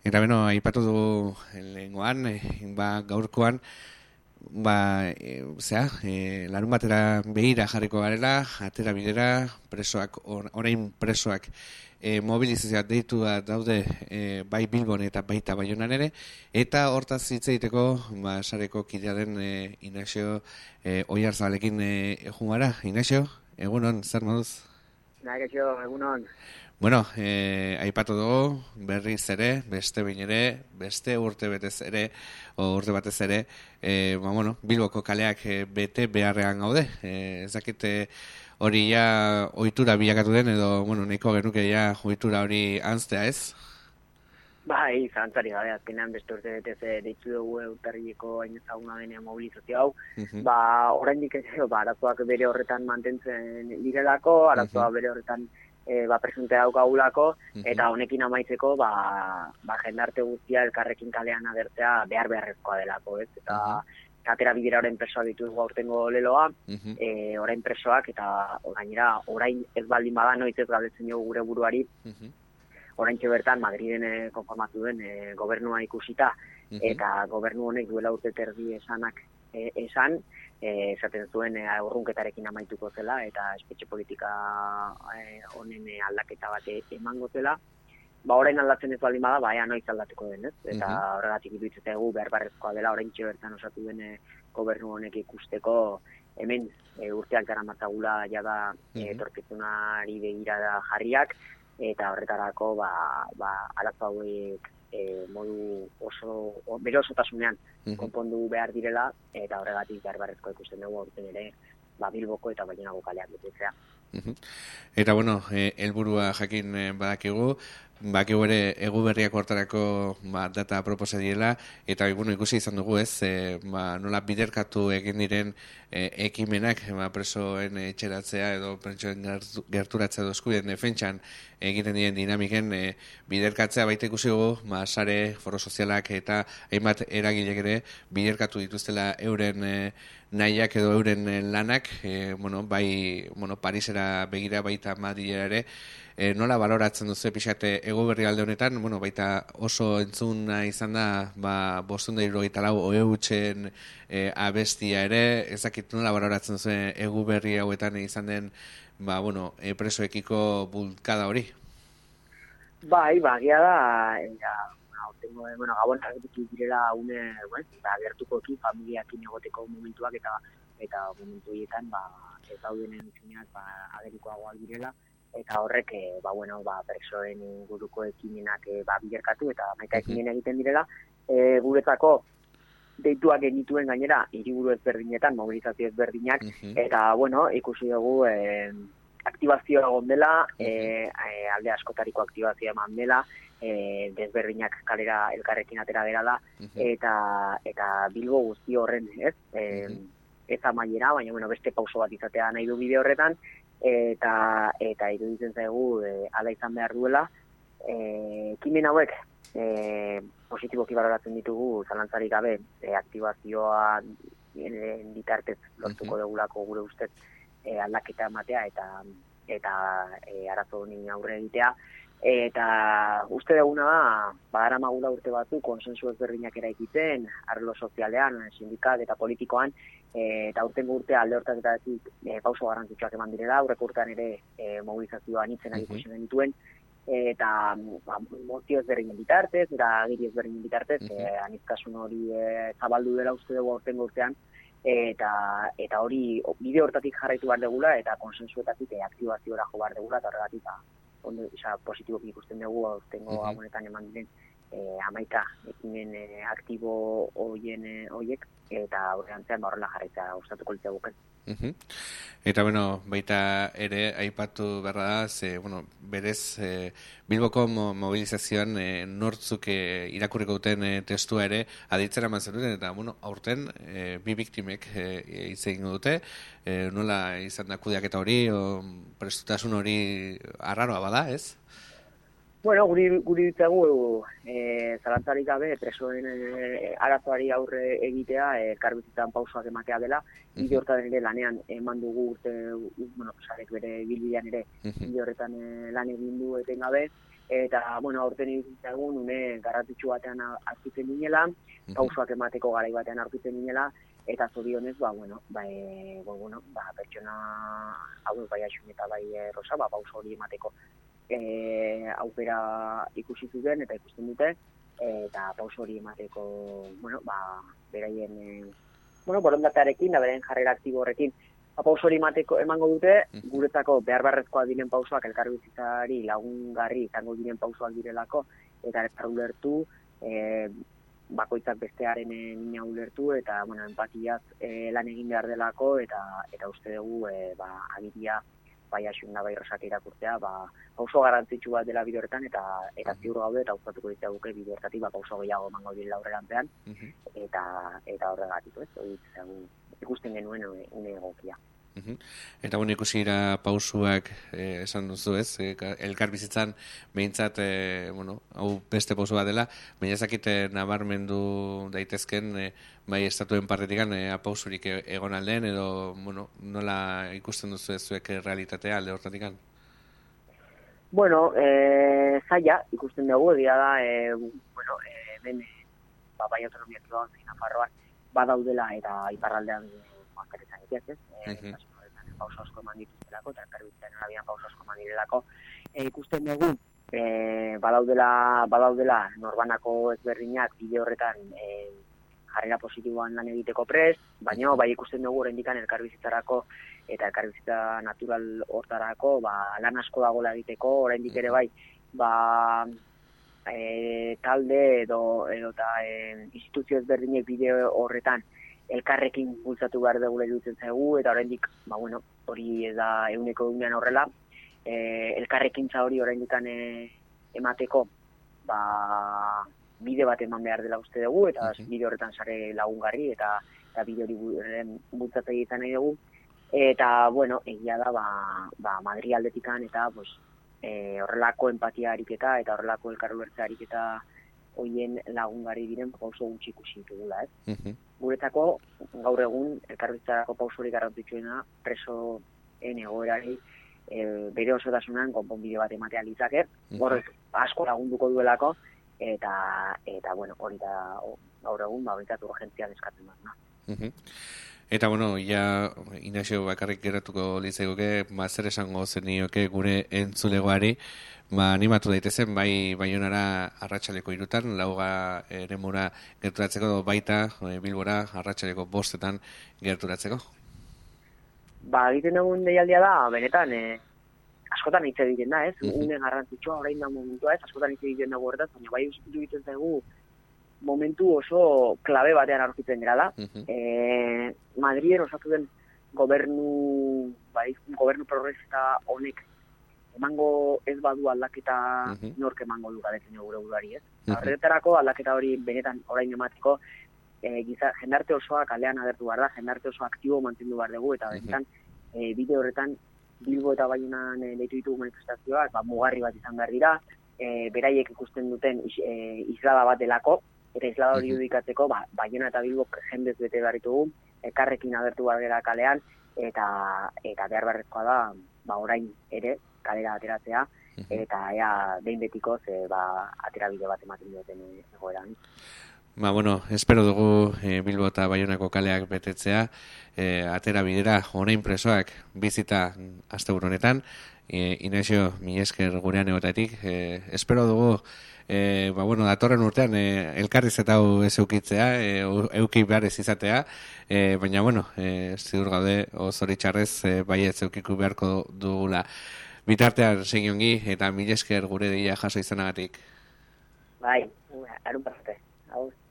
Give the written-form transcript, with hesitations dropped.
Eta beno, aipatu dugu lehengoan, gaurkoan, larun batera behira jarriko garela, atera bidera, presoak, orain presoak mobilizazioak deitu daude bai Bilbon eta baita Baionan ere, eta hortaz hitz egiteko sareko kidea den Inaxio Oiarzabalekin jungara. Inaxio, egunon, zer moduz? Naixo, egunon. Bueno, aipatu dugu, berriz ere, beste behin ere, beste urte batez ere, Bilboko kaleak bete beharrean gaude. Ez dakit hori ja ohitura bilakatu den, edo, nahiko genuke ja ohitura hori anztea, ez? Bai, zantzari gabe, azkenean beste urte betez deitzu dugu urtarrileko hain ezaguna denean mobilizazio hau. Oraindik arazoak bere horretan mantentzen direlako, arazoak bere horretan presunte daukagulako, eta honekin amaitzeko jendarte guztia elkarrekin kalean agertzea beharrezkoa delako, ez? Eta atera bidera orain presoak ditugu aurtengo leloa, orain presoak, eta orain ez baldin bada noiz ez galdetzen dugu gure buruari, oraintxe bertan Madriden konformatu den gobernua ikusita, eta gobernu honek duela urte terdi esaten zuen urrunketarekin amaituko zela, eta espetxe politika honen aldaketa bat emango zela. Orain aldatzen ez baldin bada, ea noiz aldatuko den, ez? Eta horregatik iruditzen egu beharrezkoa dela, oraintxe bertan osatu den gobernu honek ikusteko, hemen urteak daramatzagula jada etorkizunari begira da jarriak, eta horretarako arazo hauek modu bere osotasunean konpondu behar direla, eta horregatik beharrezkoa ikusten dugu aurten ere Bilboko eta Baionako kaleak betetzea. Eta helburua jakin badakigu ere egu berriak hortarako data proposa diela, eta ikusi izan dugu, ez, nola biderkatu egin diren ekimenak presoen etxeratzea edo presoen gerturatzea edo eskubideen defentsan egiten diren dinamiken biderkatzea baita ikusi dugu, sare, foro sozialak eta hainbat eragilek ere biderkatu dituztela euren nahiak edo euren lanak, Parisera begira baita Madrilera ere, nola baloratzen duzu pixate ego berri alde honetan, baita oso entzuna izan da, 574 oeutxen abestia ere, ezakit nola baloratzen duzu ego berri hauetan izan den, presoekiko bulkada hori? Bagia da, Gabon agertuko direla agertukoki familiakin egoteko momentuak eta momentu horietan ez daudenen zineak agerikoagoak direla, eta horrek presoen inguruko ekimenak biderkatu eta hamaika ekimen egiten direla. Guretzako deituak genituen gainera hiriburu ezberdinetan, mobilizazio ezberdinak, eta ikusi dugu aktibazioa egon dela, alde askotariko aktibazioa eman dela, desberdinak kalera elkarrekin atera derala, eta Bilbo guzti horren, ez? Ez amaiera, baina beste pauso bat izatea nahi du bide horretan, eta iruditzen zaigu hala izan behar duela. Ekimen hauek positiboki baloratzen ditugu, zalantzarik gabe, aktibazioa bitartez lortuko dugulako gure ustez aldaketa ematea eta arazo honi aurre egitea. Eta uste duguna da, badaramagula urte batzu konsensu ezberdinak eraikitzen, arlo sozialean, sindikat eta politikoan, eta urtengo urtea alde horretatik pauso garrantzitsuak eman direla, aurreko urtean ere mobilizazioa anitzen ikusi genituen, eta mozio ezberdinen bitartez, eta agiri ezberdinen bitartez, aniztasun hori zabaldu dela uste dugu urtengo urtean, eta hori bide hortatik jarraitu behar degula, eta konsensuetatik aktibaziora jo behar degula, eta horregatik positiboki ikusten dugu aurtengo agunetan eman diren hamaika ekimen aktibo horiek, eta aurrerantzean horrela jarraitzea gustatuko litzaiguke. Eta baita ere aipatu berra da, berez Bilboko mobilizazioan nortzuk irakurriko duten testua ere aditzera eman zenuten, eta aurten bi biktimek hitz egingo dute, nola izan da kudeaketa hori, prestutasun hori arraroa bada, ez? Guri ditzagu zalantzarik gabe presoen arazoari aurre egitea, elkarbizitzan pausoak ematea dela, bide horretan ere lanean eman dugu urte, sarek bere bilbidean ere bide horretan lan egin du etengabe, eta, bueno, aurten iruditzen egun, une garratitxu batean aurkitzen ginela, pausoak emateko garai batean aurkitzen ginela, eta zorionez, pertsona hau bai Axun eta bai Rosa, pauso hori emateko aukera ikusi zuten eta ikusten dute, eta pauso hori emateko, beraien, borondatearekin, da beraien jarrera aktibo horrekin, pauso hori emango dute, guretzako beharrezkoa diren pausoak elkarbizitzari lagungarri izango diren pausoak direlako, eta ez ulertu, bakoitzak bestearen mina ulertu, eta empatiaz lan egin behar delako, eta uste dugu agiria bai Axun da bai Rosak irakurtzea, pauso garrantzitsu bat dela bide horretan, eta ziur gaude, eta gustatuko ditzaguke bide horretatik pauso gehiago emango direla aurrerantzean, eta horregatik, ikusten genuen une egokia. Eta ikusi dira pausuak esan duzu, ez? Elkar bizitzan behintzat, hau beste pausu bat dela, baina ezakite nabarmendu daitezken bai estatuen partetikan pausurik egon aldean, edo nola ikusten duzu ez zuek realitatea alde hortatikan? Zaila ikusten dugu, egia da, hemen bai autonomia kiloan zein Nafarroan badaudela eta iparraldean azkaretan ez? Pauso asko eman dituztelako, eta elkarbizitzaren arabian pauso asko eman direlako. Ikusten dugu, badaudela norbanako ezberdinak bide horretan jarrera positiboan lan egiteko prest, baina bai ikusten dugu oraindikan elkarbizitzarako eta elkarbizitza natural hortarako lan asko dagoela egiteko, oraindik ere bai, talde edo instituzio ezberdinek bide horretan elkarrekin bultzatu behar dugula iruditzen zaigu, eta oraindik, hori ez da eguneko egunean horrela, elkarrekintza hori oraindikan emateko, bide bat eman behar dela uste dugu, eta bide horretan sare lagungarri, eta bide hori bultzatu egiten nahi dugu, eta, egia da, Madri aldetikan, eta horrelako empatia ariketa, eta horrelako elkarrulertza ariketa hoien lagungarri diren pauso gutxi ikusi ditugula, ez? Guretzako, gaur egun, elkarbizitzarako pausorik garrantzitsuena presoen egoerari bere osotasunan konponbide bat ematea litzake, horrek asko lagunduko duelako, eta hori da gaur egun, behintzat urgentzian eskatzen bat. Eta, ja, Ignacio bakarrik geratuko litzaiguke, zer esango zenioke gure entzulegoari, animatu daitezen, bai Baionara arratsaleko 3, lauga eremura gerturatzeko, baita Bilbora arratsaleko 5 gerturatzeko. Egiten dugun deialdia da, benetan, askotan hitz egiten da, ez? Une garrantzitsua, orain da momentua, ez? Askotan hitz egiten dugu horretaz, baina bai egiten zaigu momentu oso klabe batean aurkitzen gara da. Madriden osatu den gobernu progresista honek emango ez badu aldaketa nork emango du garetzen gure buruari, ez? Horretarako aldaketa hori benetan orain emateko jendarte osoa kalean agertu behar da, jendarte oso aktibo mantendu behar dugu, eta benetan bide horretan Bilbo eta Baionan deitu ditugu manifestazioak, mugarri bat izan behar dira, beraiek ikusten duten islada bat delako, eta islada hori irudikatzeko, Baiona eta Bilbok jendez bete behar ditugu, elkarrekin agertu behar gara kalean, eta beharrezkoa da, orain ere, kalera ateratzea, eta behin betikoz aterabide bat ematen duten egoeran. Espero dugu Bilbo eta Baionako kaleak betetzea, atera bidera orain presoak bizita asteburu honetan. Ignacio, mi esker gurean egotatik. Espero dugu datorren urtean elkarrizketa hau ez eukitzea, euki behar ez izatea, baina ziur gaude zoritxarrez bai ez eukiku beharko dugula. Bitartean segi ongi eta mi esker gure deia jaso izanagatik. Bai, arun parte.